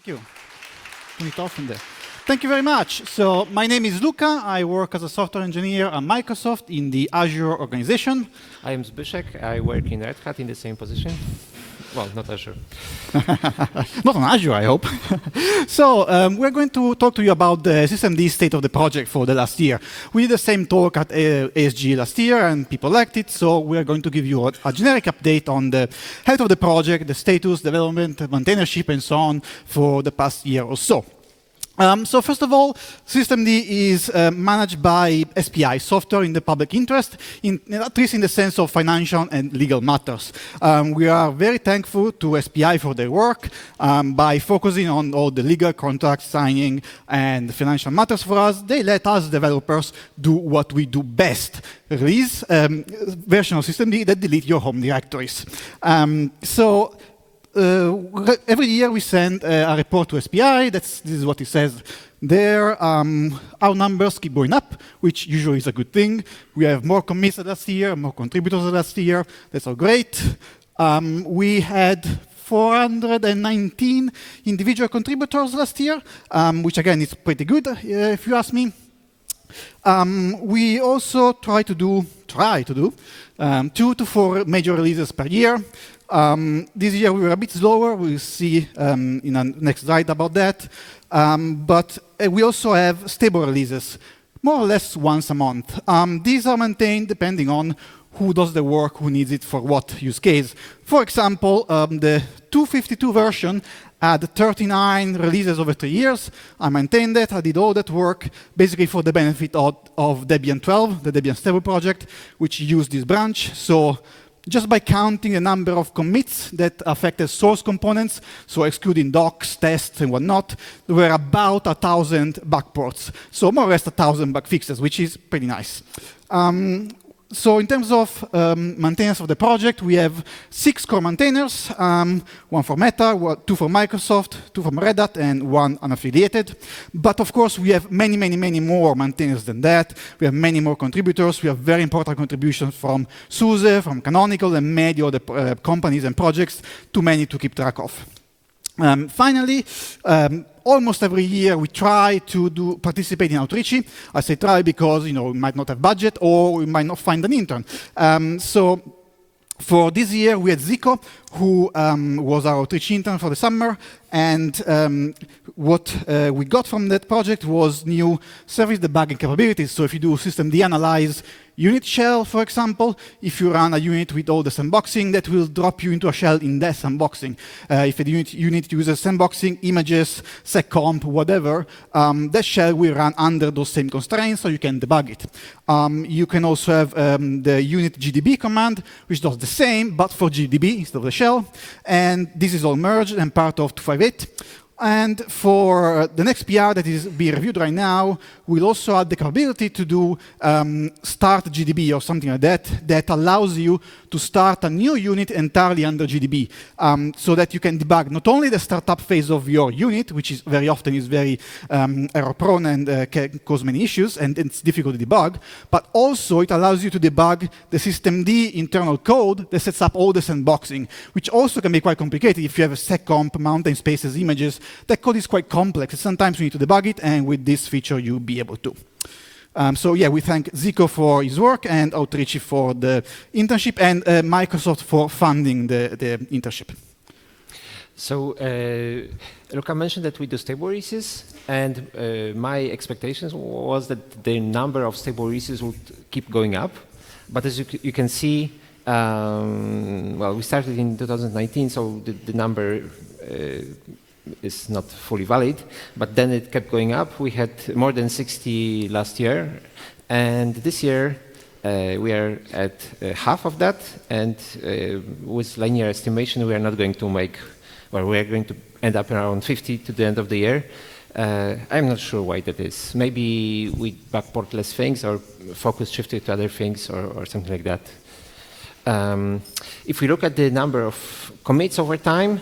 you. Turn it off in there. Thank you very much. So my name is Luca. I work as a software engineer at Microsoft in the Azure organization. I am Zbyszek. I work in Red Hat in the same position. Well, not Azure. Not on Azure, I hope. So we're going to talk to you about the systemd state of the project for the last year. We did the same talk at ASG last year, and people liked it. So we're going to give you a generic update on the health of the project, the status, development, maintainership, and so on for the past year or so. So first of all, systemd is managed by SPI, software in the public interest, at least in the sense of financial and legal matters. We are very thankful to SPI for their work by focusing on all the legal contract signing and financial matters for us. They let us developers do what we do best, release version of systemd that delete your home directories. Every year we send a report to SPI. This is what it says there. Our numbers keep going up, which usually is a good thing. We have more commits than last year, more contributors than last year. That's all great. We had 419 individual contributors last year, which again is pretty good, if you ask me. We also try to do 2 to 4 major releases per year. This year we were a bit slower. We'll see in the next slide about that. But we also have stable releases, more or less once a month. These are maintained depending on who does the work, who needs it for what use case. For example, the 252 version had 39 releases over 3 years. I maintained that. I did all that work basically for the benefit of Debian 12, the Debian stable project, which used this branch. So just by counting the number of commits that affected source components, so excluding docs, tests, and whatnot, there were about 1,000 bug ports. So more or less 1,000 bug fixes, which is pretty nice. So in terms of maintenance of the project, we have 6 core maintainers, 1 for Meta, 2 for Microsoft, 2 from Red Hat, and 1 unaffiliated. But of course, we have many, many, many more maintainers than that. We have many more contributors. We have very important contributions from SUSE, from Canonical, and many other companies and projects, too many to keep track of. Finally, almost every year we try to participate in Outreachy. I say try because we might not have budget or we might not find an intern. So for this year we had Zico, who was our Outreach intern for the summer, and what we got from that project was new service debugging capabilities. So if you do systemd analyze unit shell, for example, if you run a unit with all the sandboxing, that will drop you into a shell in that sandboxing. If a unit uses sandboxing, images, seccomp, whatever, that shell will run under those same constraints, so you can debug it. You can also have the unit GDB command, which does the same, but for GDB instead of the shell. And this is all merged and part of 258. And for the next PR that is being reviewed right now, we'll also add the capability to do start GDB or something like that, that allows you to start a new unit entirely under GDB, so that you can debug not only the startup phase of your unit, which is very often very error-prone and can cause many issues, and it's difficult to debug, but also it allows you to debug the systemd internal code that sets up all the sandboxing, which also can be quite complicated if you have a seccomp, mountain spaces, images. That code is quite complex. Sometimes you need to debug it, and with this feature, you'll be able to. So yeah, we thank Zico for his work, and Outreachy for the internship, and Microsoft for funding the internship. So Luca mentioned that we do stable releases, and my expectations was that the number of stable releases would keep going up. But as you can see, well, we started in 2019, so the number is not fully valid, but then it kept going up. We had more than 60 last year, and this year we are at half of that, and with linear estimation we are not going to make, or we are going to end up around 50 to the end of the year. I'm not sure why that is. Maybe we backport less things, or focus shifted to other things, or something like that. If we look at the number of commits over time,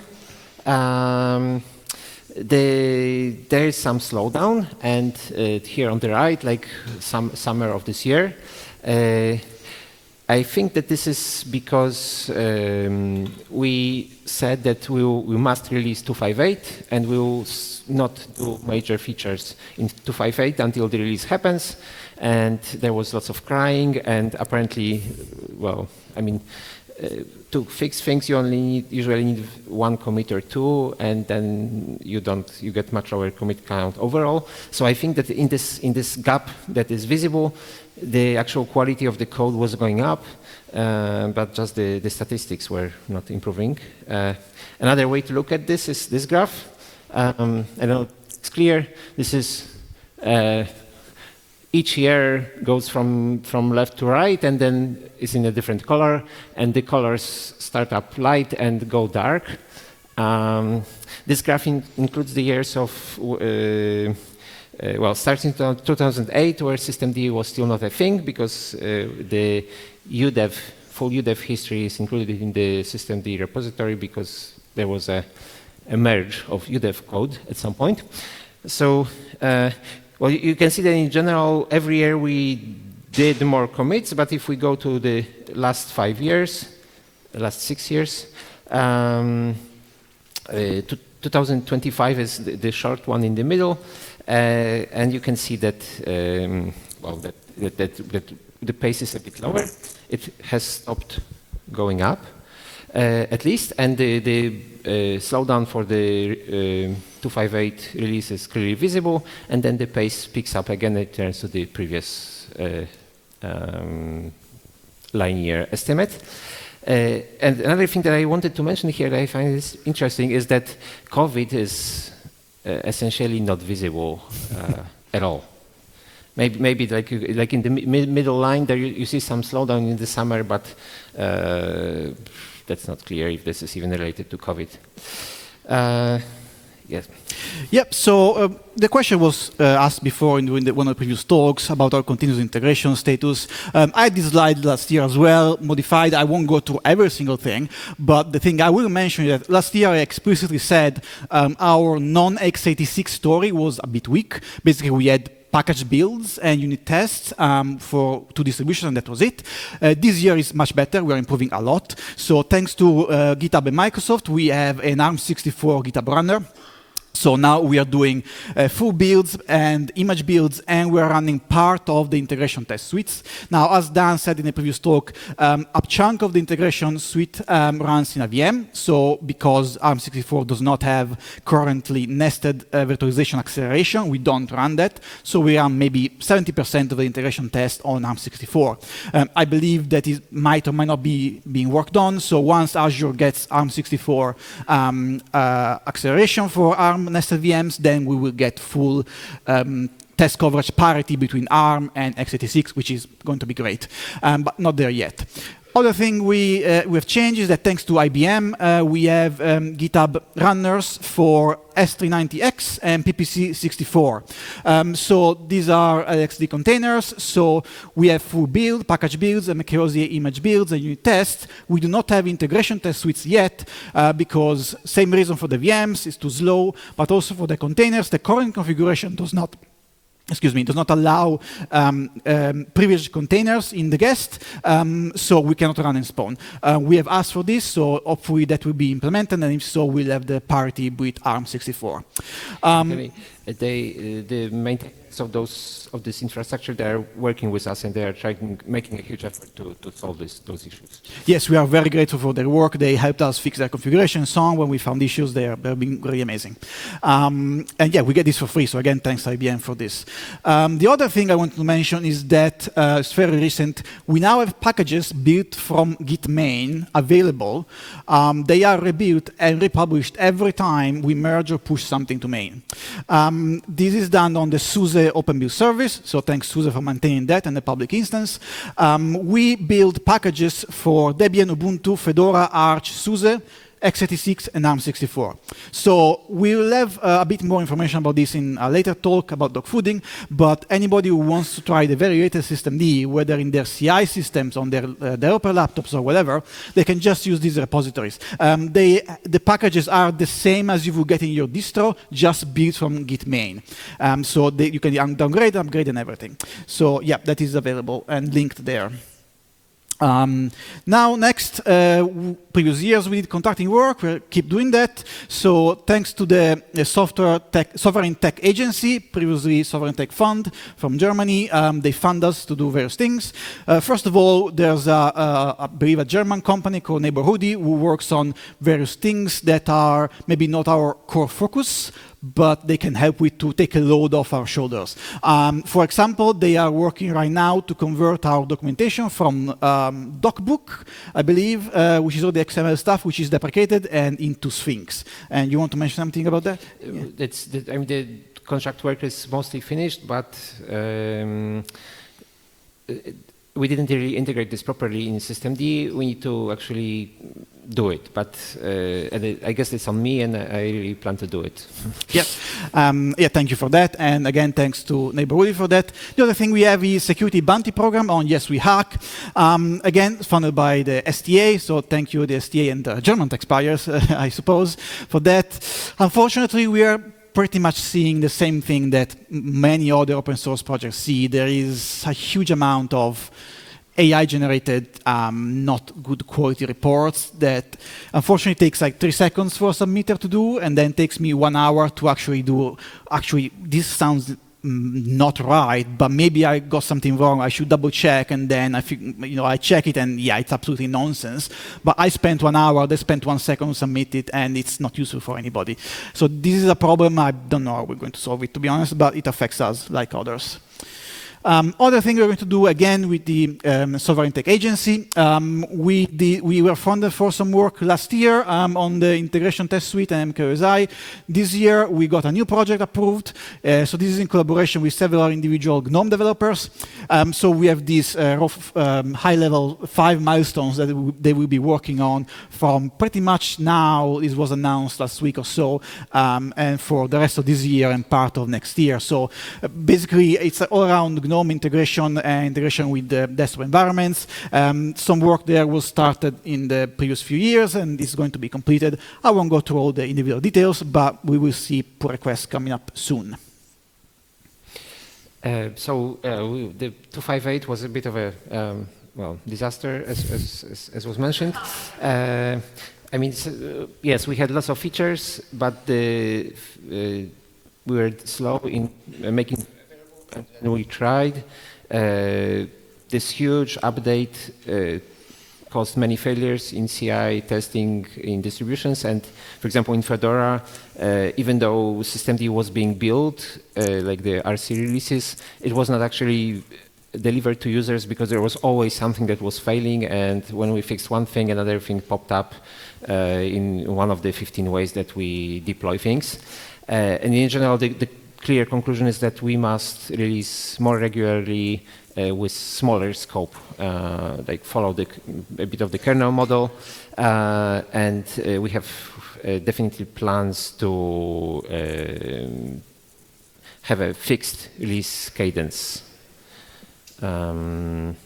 there is some slowdown, and here on the right, like summer of this year, I think that this is because we said that we must release 258 and we will not do major features in 258 until the release happens. And there was lots of crying, and apparently, well, I mean, to fix things, you usually need one commit or two, and then you get much lower commit count overall. So I think that in this gap that is visible, the actual quality of the code was going up, but just the statistics were not improving. Another way to look at this is this graph. I don't know, it's clear. This is each year goes from left to right, and then is in a different color, and the colors start up light and go dark. This graph includes the years of, well, starting in 2008, where systemd was still not a thing, because the UDEV, full UDEV history is included in the systemd repository, because there was a merge of UDEV code at some point. So, well, you can see that in general, every year we did more commits, but if we go to the last 5 years, the last 6 years, 2025 is the short one in the middle, and you can see that, well, that the pace is a bit lower. It has stopped going up, at least, and the slowdown for the 258 release is clearly visible, and then the pace picks up again. It turns to the previous linear estimate. And another thing that I wanted to mention here that I find is interesting is that COVID is essentially not visible at all. Maybe like in the middle line there you see some slowdown in the summer, but that's not clear if this is even related to COVID. Yes. Yep, so the question was asked before in one of the previous talks about our continuous integration status. I had this slide last year as well, modified. I won't go through every single thing, but the thing I will mention is that last year I explicitly said our non-x86 story was a bit weak. Basically, we had package builds and unit tests for two distributions, and that was it. This year is much better. We're improving a lot. So thanks to GitHub and Microsoft, we have an ARM64 GitHub runner. So now we are doing full builds and image builds, and we're running part of the integration test suites. Now, as Dan said in the previous talk, a chunk of the integration suite runs in a VM. So because ARM64 does not have currently nested virtualization acceleration, we don't run that. So we run maybe 70% of the integration test on ARM64. I believe that it might or might not be being worked on. So once Azure gets ARM64 acceleration for ARM nested VMs, then we will get full test coverage parity between ARM and x86, which is going to be great, but not there yet. Other thing we have changed is that thanks to IBM, we have GitHub runners for S390X and PPC64. So these are LXD containers. So we have full build, package builds, and Macrosier image builds and unit tests. We do not have integration test suites yet because same reason for the VMs, is too slow, but also for the containers, the current configuration does not allow privileged containers in the guest, so we cannot run and spawn. We have asked for this, so hopefully that will be implemented, and if so, we'll have the parity with ARM64. The maintenance of this infrastructure, they are working with us, and they are making a huge effort to solve those issues. Yes, we are very grateful for their work. They helped us fix their configuration and so on. When we found issues, they've been really amazing. And yeah, we get this for free. So again, thanks IBM for this. The other thing I want to mention is that it's very recent. We now have packages built from Git main available. They are rebuilt and republished every time we merge or push something to main. This is done on the SUSE Open Build service, so thanks SUSE for maintaining that and the public instance. We build packages for Debian, Ubuntu, Fedora, Arch, SUSE, x86, and ARM64. So we'll have a bit more information about this in a later talk about dogfooding, but anybody who wants to try the very latest systemd, whether in their CI systems, on their developer laptops or whatever, they can just use these repositories. The packages are the same as you would get in your distro, just built from Git main. So you can downgrade, upgrade, and everything. So yeah, that is available and linked there. Now, next, previous years we did contracting work. We keep doing that. So, thanks to the Sovereign Tech Agency, previously Sovereign Tech Fund from Germany, they fund us to do various things. First of all, there's I believe a German company called Neighborhoody who works on various things that are maybe not our core focus, but they can help with to take a load off our shoulders. For example, they are working right now to convert our documentation from DocBook, I believe, which is all the XML stuff which is deprecated, and into Sphinx. And you want to mention something about that? I mean, the contract work is mostly finished, but we didn't really integrate this properly in systemd. We need to actually do it, but and I guess it's on me, and I really plan to do it. Yes. Yeah, thank you for that. And again, thanks to Neighborhoody for that. The other thing we have is Security Bounty Program on Yes We Hack. Again, funded by the STA, so thank you, the STA and the German taxpayers, I suppose, for that. Unfortunately, we are pretty much seeing the same thing that many other open source projects see. There is a huge amount of AI-generated, not good quality reports that unfortunately takes like 3 seconds for a submitter to do, and then takes me 1 hour to actually do. Actually, this sounds not right, but maybe I got something wrong. I should double check, and then I check it, and yeah, it's absolutely nonsense. But I spent 1 hour, they spent 1 second to submit it, and it's not useful for anybody. So this is a problem. I don't know how we're going to solve it, to be honest, but it affects us like others. Other thing we're going to do again with the Sovereign Tech Agency, we were funded for some work last year on the Integration Test Suite and MKOSI. This year we got a new project approved. So this is in collaboration with several individual GNOME developers. So we have these high-level 5 milestones that they will be working on from pretty much now. This was announced last week or so, and for the rest of this year and part of next year. So basically, it's all around GNOME integration and integration with the desktop environments. Some work there was started in the previous few years and is going to be completed. I won't go through all the individual details, but we will see pull requests coming up soon. The 258 was a bit of a disaster, as was mentioned. I mean, yes, we had lots of features, but we were slow in making. And we tried. This huge update caused many failures in CI testing in distributions. And for example, in Fedora, even though systemd was being built, like the RC releases, it was not actually delivered to users because there was always something that was failing. And when we fixed one thing, another thing popped up in one of the 15 ways that we deploy things. And in general, the clear conclusion is that we must release more regularly with smaller scope, like follow a bit of the kernel model, and we have definitely plans to have a fixed release cadence. What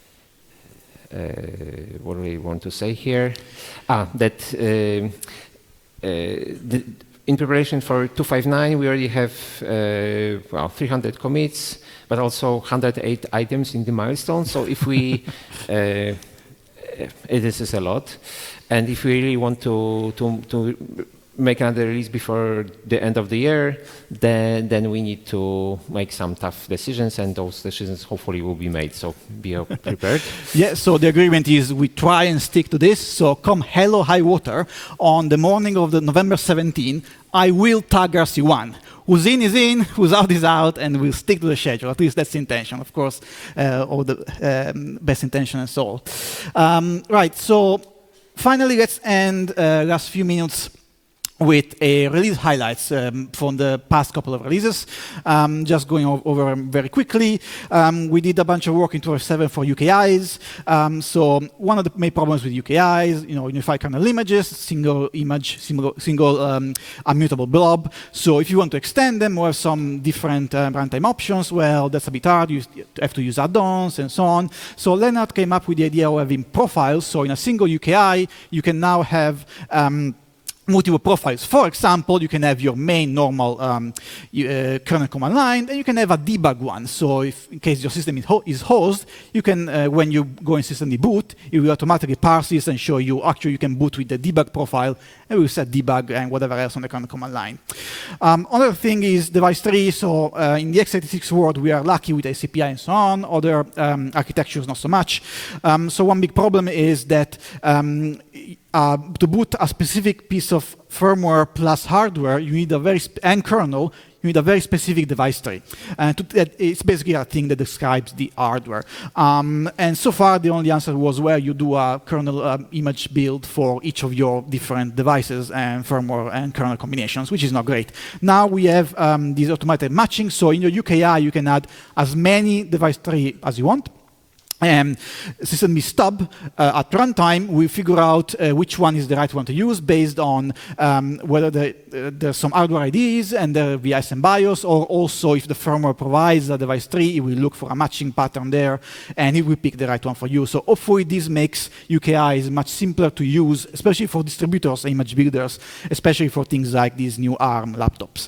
do we want to say here? In preparation for 259, we already have 300 commits, but also 108 items in the milestone. So if we, this is a lot, and if we really want to make another release before the end of the year, then we need to make some tough decisions, and those decisions hopefully will be made. So be prepared. Yeah. So the agreement is we try and stick to this. So come hell or high water, on the morning of the November 17, I will tag RC1. Who's in is in, who's out is out, and we'll stick to the schedule. At least that's the intention, of course, all the best intention and so on. Right. So finally, let's end last few minutes with a release highlights from the past couple of releases. Just going over very quickly, we did a bunch of work in 12.7 for UKIs. So one of the main problems with UKIs, unified kernel images, single image, single immutable blob. So if you want to extend them or have some different runtime options, well, that's a bit hard. You have to use add-ons and so on. So Lennart came up with the idea of having profiles. So in a single UKI, you can now have multiple profiles. For example, you can have your main normal kernel command line, and you can have a debug one. So if, in case your system is hosted, you can, when you go in systemd boot, it will automatically parse this and show you, actually, you can boot with the debug profile, and we'll set debug and whatever else on the kernel command line. Another thing is device tree. So in the x86 world, we are lucky with ACPI and so on. Other architectures, not so much. So one big problem is that to boot a specific piece of firmware plus hardware, you need a and kernel, you need a very specific device tree. And it's basically a thing that describes the hardware. And so far, the only answer was where you do a kernel image build for each of your different devices and firmware and kernel combinations, which is not great. Now we have this automated matching. So in your UKI, you can add as many device tree as you want. Systemd stub at runtime, we figure out which one is the right one to use based on whether there's some hardware IDs and via SMBIOS, or also if the firmware provides a device tree, it will look for a matching pattern there, and it will pick the right one for you. So hopefully this makes UKIs much simpler to use, especially for distributors, image builders, especially for things like these new ARM laptops.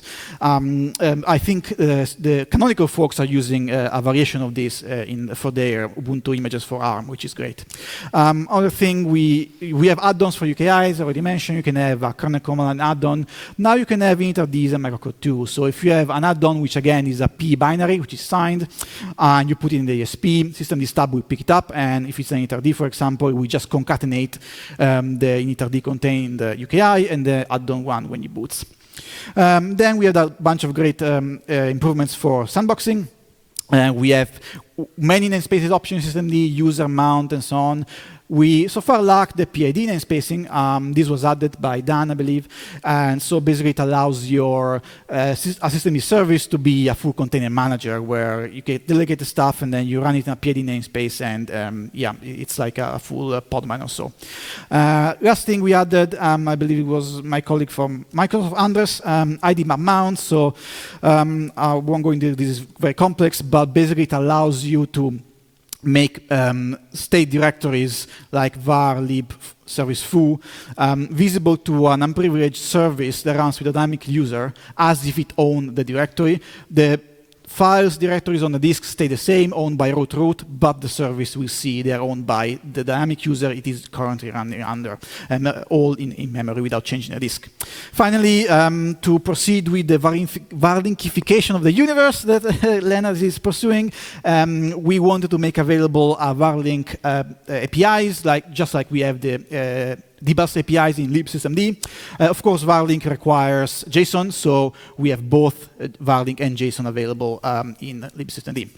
I think the Canonical folks are using a variation of this for their Ubuntu images for ARM, which is great. Other thing, we have add-ons for UKIs, already mentioned. You can have a kernel command add-on. Now you can have initrds and microcode too. So if you have an add-on, which again is a P binary, which is signed, and you put it in the ESP, systemd stub will pick it up, and if it's an initrd, for example, we just concatenate the initrd contained UKI and the add-on one when you boots. Then we have a bunch of great improvements for sandboxing. We have many namespaces options, systemd, user mount, and so on. We so far lack the PID namespacing. This was added by Dan, I believe. And so basically it allows your systemd service to be a full container manager where you can delegate the stuff and then you run it in a PID namespace, and yeah, it's like a full podman or so. Last thing we added, I believe it was my colleague from Microsoft, Anders, ID map mount. So I won't go into this, is very complex, but basically it allows you to make state directories like var, lib, service foo visible to an unprivileged service that runs with a dynamic user as if it owned the directory. The files, directories on the disk stay the same, owned by root, but the service will see they're owned by the dynamic user it is currently running under, and all in memory without changing the disk. Finally, to proceed with the varlinkification of the universe that Lennart is pursuing, we wanted to make available varlink APIs, just like we have the dbus APIs in libsystemd. Of course, varlink requires JSON, so we have both varlink and JSON available in libsystemd.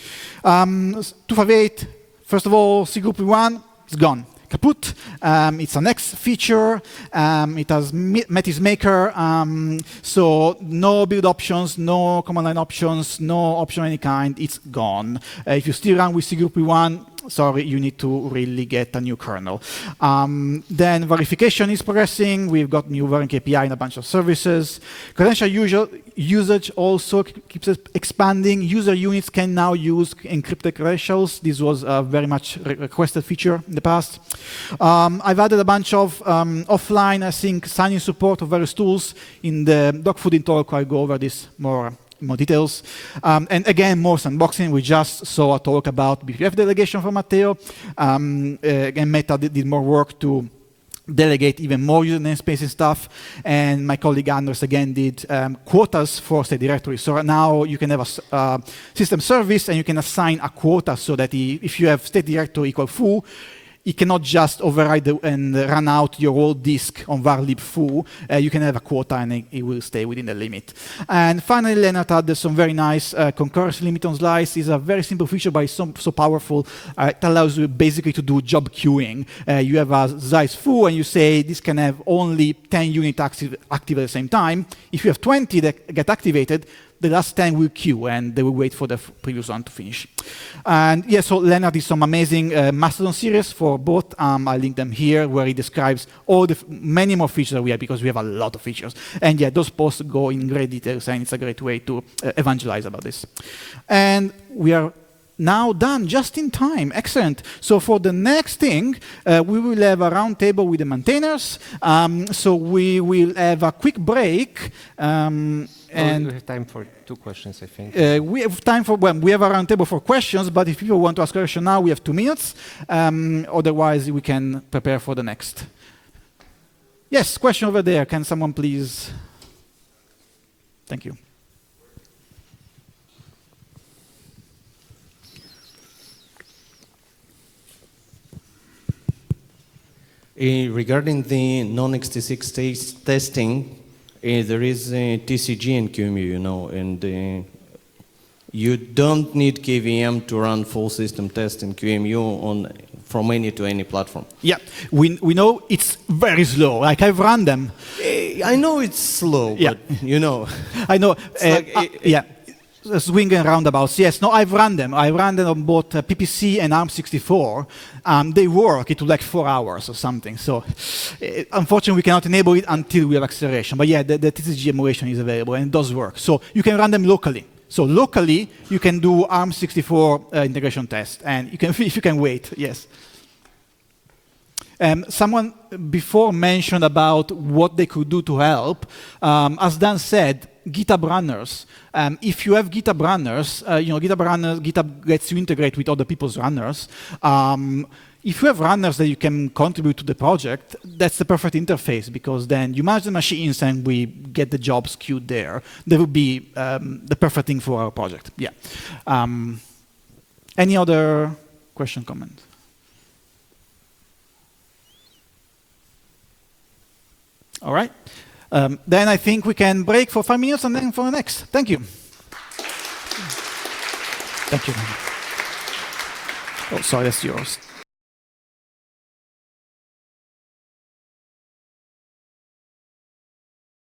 258, first of all, cgroup1 is gone. Kaput. It's a next feature. It has met its maker. So no build options, no command line options, no option of any kind. It's gone. If you still run with cgroup1, sorry, you need to really get a new kernel. Then verification is progressing. We've got new varlink API and a bunch of services. Credential usage also keeps expanding. User units can now use encrypted credentials. This was a very much requested feature in the past. I've added a bunch of offline, I think, sign-in support of various tools. In the dogfooding talk, I'll go over this more details. And again, more sandboxing. We just saw a talk about BPF delegation from Matteo. Again, Meta did more work to delegate even more user namespace and stuff. And my colleague Anders again did quotas for state directory. So now you can have a system service and you can assign a quota so that if you have state directory equal foo, it cannot just override and run out your old disk on var lib foo. You can have a quota and it will stay within the limit. And finally, Lennart added some very nice concurrency limit on slice. It's a very simple feature, but it's so powerful. It allows you basically to do job queuing. You have a slice foo and you say this can have only 10 units active at the same time. If you have 20 that get activated, the last 10 will queue and they will wait for the previous one to finish. And yeah, so Lennart did some amazing Mastodon series for both. I'll link them here where he describes all the many more features that we have, because we have a lot of features. And yeah, those posts go in great details and it's a great way to evangelize about this. And we are now done, just in time. Excellent. So for the next thing, we will have a roundtable with the maintainers. So we will have a quick break. And we have time for 2 questions, I think. we have time for, well, we have a roundtable for questions, but if people want to ask a question now, we have 2 minutes. Otherwise, we can prepare for the next. Yes, question over there. Can someone please? Thank you. Regarding the non-x86 testing, there is TCG and QEMU, you know, and you don't need KVM to run full system test in QEMU from any to any platform. Yeah, we know it's very slow. Like, I've run them. I know it's slow, Yeah. but you know. I know. Like, yeah. Swing and roundabouts. Yes, no, I've run them. I ran them on both PPC and ARM64. They work. It took like 4 hours or something. So, unfortunately, we cannot enable it until we have acceleration. But yeah, the TCG emulation is available and it does work. So you can run them locally. So locally, you can do ARM64 integration test, and you can, if you can wait. Yes. Someone before mentioned about what they could do to help. As Dan said, GitHub runners. If you have GitHub runners, GitHub lets you integrate with other people's runners. If you have runners that you can contribute to the project, that's the perfect interface, because then you manage the machines and we get the jobs queued there. That would be the perfect thing for our project. Yeah. Any other question, comment? All right. Then I think we can break for 5 minutes and then for the next. Thank you. Thank you. Oh, sorry, that's yours.